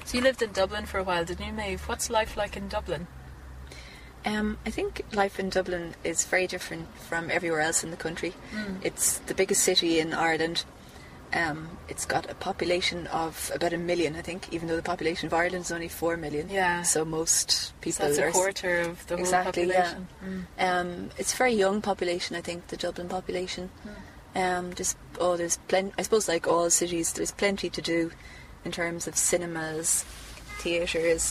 So you lived in Dublin for a while, didn't you, Maeve? What's life like in Dublin? I think life in Dublin is very different from everywhere else in the country. It's the biggest city in Ireland. It's got a population of about 1 million, I think, even though the population of Ireland is only 4 million. Yeah. So most people So that's are... a quarter of the exactly, whole population. Yeah. It's a very young population, I think, the Dublin population. There's plenty, I suppose, like all cities, there's plenty to do in terms of cinemas, theatres,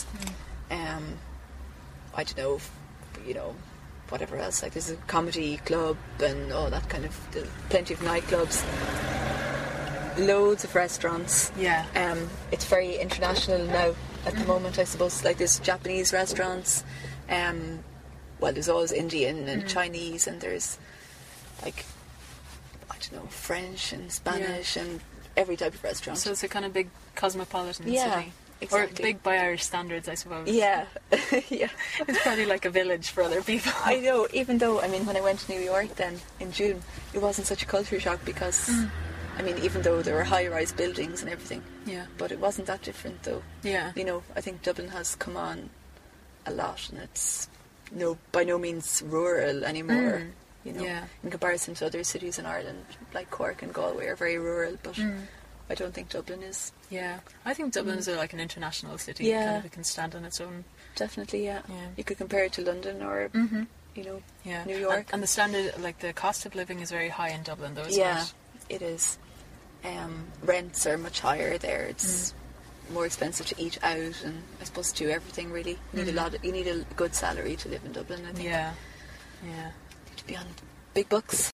I don't know, whatever else. Like there's a comedy club and all that kind of, plenty of nightclubs, loads of restaurants. Yeah. It's very international now at the moment, I suppose. Like there's Japanese restaurants, there's always Indian and Chinese, and there's like, I don't know, French and Spanish and every type of restaurant. So it's a kind of big cosmopolitan city. Exactly. Or big by Irish standards, I suppose. Yeah. Yeah. It's probably like a village for other people. I know, even though, when I went to New York then in June, it wasn't such a culture shock because, even though there were high-rise buildings and everything, but it wasn't that different though. Yeah. I think Dublin has come on a lot, and it's by no means rural anymore. In comparison to other cities in Ireland, like Cork and Galway are very rural, but I don't think Dublin is. Yeah, I think Dublin is like an international city. Yeah. Kind of, it can stand on its own. Definitely, yeah. You could compare it to London or, New York. And the standard, like the cost of living is very high in Dublin, though, isn't Yeah, it? it is. Rents are much higher there. It's more expensive to eat out, and I suppose to do everything really. You need a good salary to live in Dublin, I think. Yeah. You need to be on big bucks.